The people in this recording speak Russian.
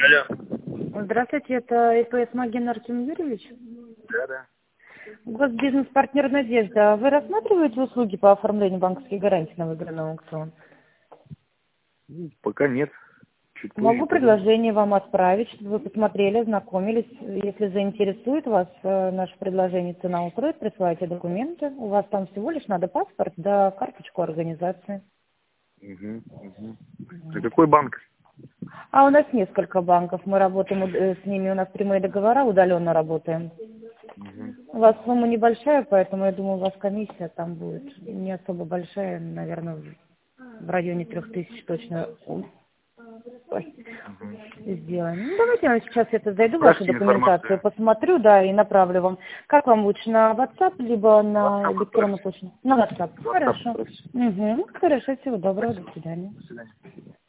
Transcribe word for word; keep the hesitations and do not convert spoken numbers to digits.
Алло. Здравствуйте, это ИПС Магин Артем Юрьевич. Да, да. У вас бизнес-партнер «Надежда». Вы рассматриваете услуги по оформлению банковских гарантий на выигранный аукцион? Ну, пока нет. Чуть позже. Могу подумаю. предложение вам отправить, чтобы вы посмотрели, ознакомились. Если заинтересует вас э, наше предложение, цена устроит, присылайте документы. У вас там всего лишь надо паспорт да карточку организации. Угу, угу. А какой банк? А у нас несколько банков. Мы работаем э, с ними, у нас прямые договора, удаленно работаем. Угу. У вас сумма небольшая, поэтому я думаю, у вас комиссия там будет не особо большая, наверное, в районе трех тысяч точно. Ой, сделаем. Ну, давайте я сейчас это зайду, вашу Справьте документацию, информацию. посмотрю, да, и направлю вам. Как вам лучше, на WhatsApp, либо на WhatsApp электронную отправьте. почту? На WhatsApp. WhatsApp Хорошо. отправьте. Угу. Хорошо, всего доброго, до Спасибо. свидания. До свидания.